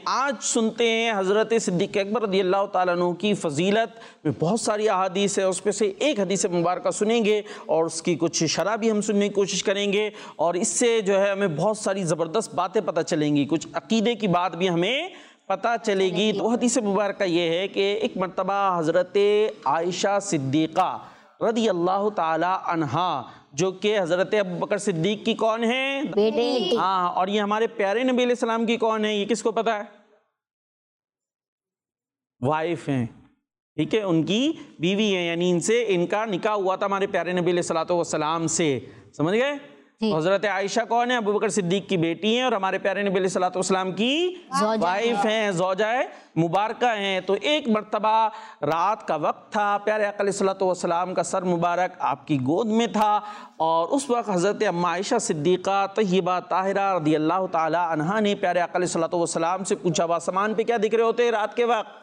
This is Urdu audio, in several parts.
آج سنتے ہیں حضرت صدیق اکبر رضی اللہ تعالیٰ عنہ کی فضیلت میں بہت ساری احادیث ہیں، اس میں سے ایک حدیث مبارکہ سنیں گے اور اس کی کچھ شرح بھی ہم سننے کی کوشش کریں گے، اور اس سے جو ہے ہمیں بہت ساری زبردست باتیں پتہ چلیں گی، کچھ عقیدے کی بات بھی ہمیں پتہ چلے گی۔ تو حدیث مبارکہ یہ ہے کہ ایک مرتبہ حضرت عائشہ صدیقہ رضی اللہ تعالی عنہا، جو کہ حضرت ابوبکر صدیق کی کون ہیں؟ بیٹے۔ ہاں، اور یہ ہمارے پیارے نبی علیہ السلام کی کون ہے؟ یہ کس کو پتہ ہے؟ وائف ہیں، ٹھیک ہے، ان کی بیوی ہیں، یعنی ان کا نکاح ہوا تھا ہمارے پیارے نبی علیہ السلام سے، سمجھ گئے؟ حضرت عائشہ کون ہے؟ ابوبکر صدیق کی بیٹی ہیں اور ہمارے پیارے نبی علیہ السلام کی وائف ہیں، زوجہ مبارکہ ہیں۔ تو ایک مرتبہ رات کا وقت تھا، پیارے آقا علیہ السلام کا سر مبارک آپ کی گود میں تھا، اور اس وقت حضرت اما عائشہ صدیقہ طیبہ طاہرہ رضی اللہ تعالی عنہا نے پیارے آقا علیہ السلام سے پوچھا، آسمان پہ کیا دکھ رہے ہوتے رات کے وقت؟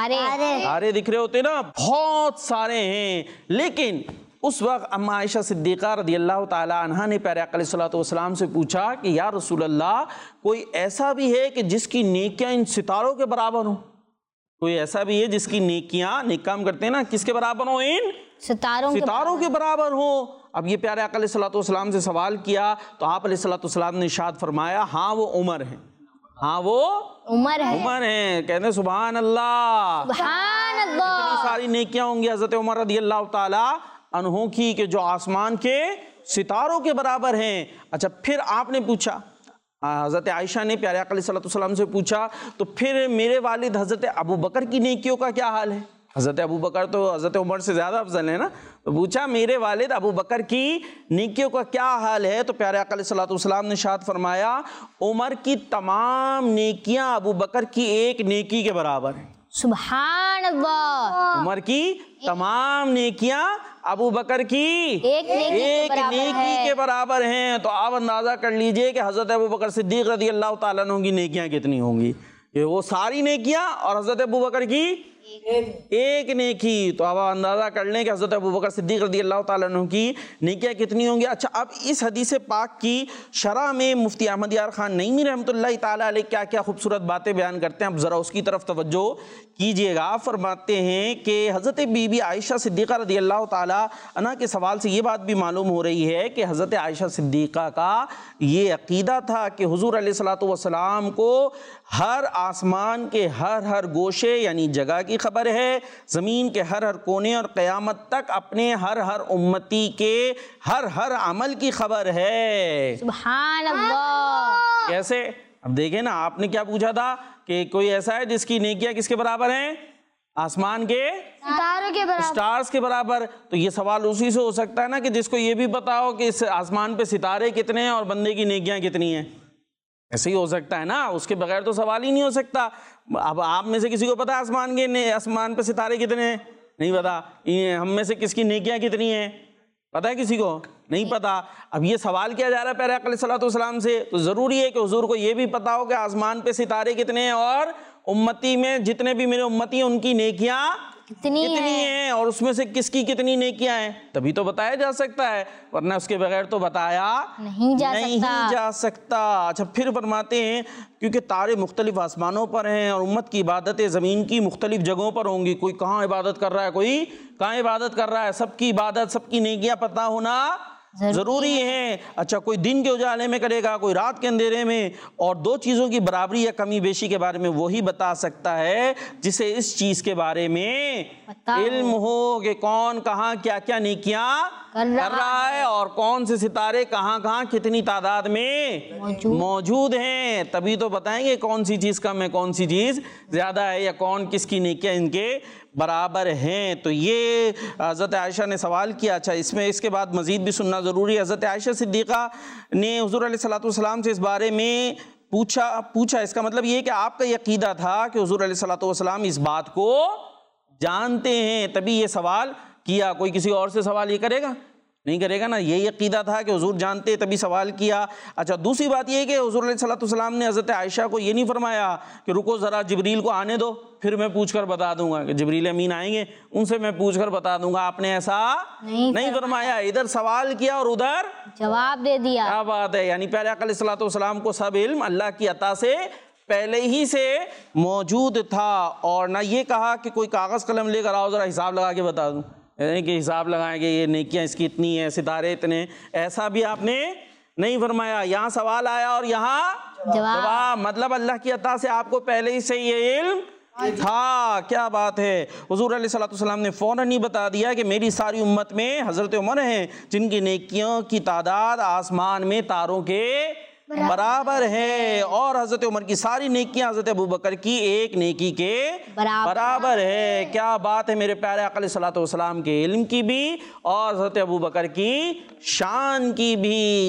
تارے دکھ رہے ہوتے نا، بہت سارے ہیں، لیکن اس وقت اما عائشہ صدیقہ رضی اللہ تعالی عنہا نے پیارے آقا علیہ السلام سے پوچھا کہ یا رسول اللہ، کوئی ایسا بھی ہے کہ جس کی نیکیاں ان ستاروں کے برابر ہوں؟ کوئی ایسا بھی ہے جس کی نیکیاں، نیک کام کرتے ہیں نا، کس کے برابر ہوں؟ ان ستاروں کے برابر ہوں۔ اب یہ پیارے آقا علیہ السلام سے سوال کیا تو آپ علیہ السلام نے ارشاد فرمایا، ہاں وہ عمر ہیں، ہاں وہ عمر ہیں۔ کہتے ہیں سبحان اللہ، اتنی ساری نیکیاں ہوں گی حضرت عمر رضی اللہ تعالی عنہ کی کہ جو آسمان کے ستاروں کے برابر ہیں۔ اچھا، پھر آپ نے پوچھا، حضرت عائشہ نے پیارے آقا علیہ السلام سے پوچھا، تو پھر میرے والد حضرت ابوبکر کی نیکیوں کا کیا حال ہے؟ حضرت ابوبکر تو حضرت عمر سے زیادہ افضل ہے نا، تو پوچھا میرے والد ابوبکر کی نیکیوں کا کیا حال ہے؟ تو پیارے آقا علیہ السلام نے ارشاد فرمایا، عمر کی تمام نیکیاں ابوبکر کی ایک نیکی کے برابر ہیں۔ سبحان اللہ، عمر کی تمام نیکیاں ابوبکر کی ایک نیکی کے برابر ہیں۔ تو آپ اندازہ کر لیجئے کہ حضرت ابوبکر صدیق رضی اللہ تعالیٰ عنہ کی نیکیاں کتنی ہوں گی، کہ وہ ساری نیکیاں اور حضرت ابوبکر کی ایک نیکی۔ تو اب اندازہ کر لیں کہ حضرت ابوبکر صدیق رضی اللہ تعالیٰ عنہ کی نیکیاں کتنی ہوں گی۔ اچھا، اب اس حدیث پاک کی شرح میں مفتی احمد یار خان نعیمی رحمۃ اللہ تعالیٰ علیہ کیا کیا خوبصورت باتیں بیان کرتے ہیں، اب ذرا اس کی طرف توجہ کیجئے گا۔ فرماتے ہیں کہ حضرت بی بی عائشہ صدیقہ رضی اللہ تعالیٰ عنہ کے سوال سے یہ بات بھی معلوم ہو رہی ہے کہ حضرت عائشہ صدیقہ کا یہ عقیدہ تھا کہ حضور علیہ السلام کو ہر آسمان کے ہر گوشے یعنی جگہ کی خبر ہے، زمین کے ہر کونے، اور قیامت تک اپنے ہر امتی کے ہر عمل کی خبر ہے۔ سبحان اللہ، کیسے؟ اب دیکھیں نا، آپ نے کیا پوچھا تھا کہ کوئی ایسا ہے جس کی نیکیاں کس کے برابر ہیں؟ آسمان کے سٹارز کے برابر۔ تو یہ سوال اسی سے ہو سکتا ہے نا کہ جس کو یہ بھی پتا ہو کہ اس آسمان پہ ستارے کتنے ہیں اور بندے کی نیکیاں کتنی ہیں، ایسے ہی ہو سکتا ہے نا، اس کے بغیر تو سوال ہی نہیں ہو سکتا۔ اب آپ میں سے کسی کو پتا آسمان پہ ستارے کتنے ہیں؟ نہیں پتا۔ ہم میں سے کس کی نیکیاں کتنی ہیں؟ پتا ہے کسی کو؟ نہیں پتا۔ اب یہ سوال کیا جا رہا ہے پیارے آقا علیہ السلام سے، تو ضروری ہے کہ حضور کو یہ بھی پتا ہو کہ آسمان پہ ستارے کتنے ہیں اور امتی میں جتنے بھی میرے امتی ہیں ان کی نیکیاں کتنی ہیں، اور اس میں سے کس کی کتنی نیکیاں ہیں، تبھی تو بتایا جا سکتا ہے، ورنہ اس کے بغیر تو بتایا نہیں جا سکتا۔ اچھا، پھر فرماتے ہیں کیونکہ تارے مختلف آسمانوں پر ہیں اور امت کی عبادتیں زمین کی مختلف جگہوں پر ہوں گی، کوئی کہاں عبادت کر رہا ہے، کوئی کہاں عبادت کر رہا ہے، سب کی عبادت، سب کی نیکیاں پتہ ہونا ضروری ہے۔ اچھا، کوئی دن کے اجالے میں کرے گا، کوئی رات کے اندھیرے میں، اور دو چیزوں کی برابری یا کمی بیشی کے بارے میں وہی بتا سکتا ہے جسے اس چیز کے بارے میں علم ہو کہ کون کہاں کیا کیا نیکیاں کر رہا ہے اور کون سے ستارے کہاں کہاں کتنی تعداد میں موجود ہیں، تبھی تو بتائیں گے کون سی چیز کم ہے، کون سی چیز زیادہ ہے، یا کون کس کی نیکیاں ان کے برابر ہیں۔ تو یہ حضرت عائشہ نے سوال کیا۔ اچھا، اس کے بعد مزید بھی سننا ضروری ہے۔ حضرت عائشہ صدیقہ نے حضور علیہ السلام سے اس بارے میں پوچھا، اس کا مطلب یہ کہ آپ کا یہ عقیدہ تھا کہ حضور علیہ السلام اس بات کو جانتے ہیں، تبھی یہ سوال کیا۔ کوئی کسی اور سے سوال یہ کرے گا؟ نہیں کرے گا نا، یہی عقیدہ تھا کہ حضور جانتے تبھی سوال کیا۔ اچھا، دوسری بات یہ ہے کہ حضور علیہ السلام نے حضرت عائشہ کو یہ نہیں فرمایا کہ رکو ذرا جبریل کو آنے دو پھر میں پوچھ کر بتا دوں گا، کہ جبریل امین آئیں گے ان سے میں پوچھ کر بتا دوں گا، آپ نے ایسا نہیں فرمایا، ادھر سوال کیا اور ادھر جواب دے دیا۔ کیا بات ہے، یعنی پیارے آقا علیہ السلام کو سب علم اللہ کی عطا سے پہلے ہی سے موجود تھا، اور نہ یہ کہا کہ کوئی کاغذ قلم لے کر آؤ ذرا حساب لگا کے بتا دوں، یعنی کہ حساب لگائیں کہ یہ نیکیاں اس کی اتنی ہیں، ستارے اتنے، ایسا بھی آپ نے نہیں فرمایا۔ یہاں سوال آیا اور یہاں جواب، مطلب اللہ کی عطا سے آپ کو پہلے ہی سے یہ علم تھا۔ کیا بات ہے، حضور علیہ الصلوۃ والسلام نے فوراً ہی بتا دیا کہ میری ساری امت میں حضرت عمر ہیں جن کی نیکیوں کی تعداد آسمان میں تاروں کے برابر ہے، اور حضرت عمر کی ساری نیکیاں حضرت ابوبکر کی ایک نیکی کے برابر ہے۔ کیا بات ہے میرے پیارے آقا علیہ الصلوۃ والسلام کے علم کی بھی اور حضرت ابوبکر کی شان کی بھی۔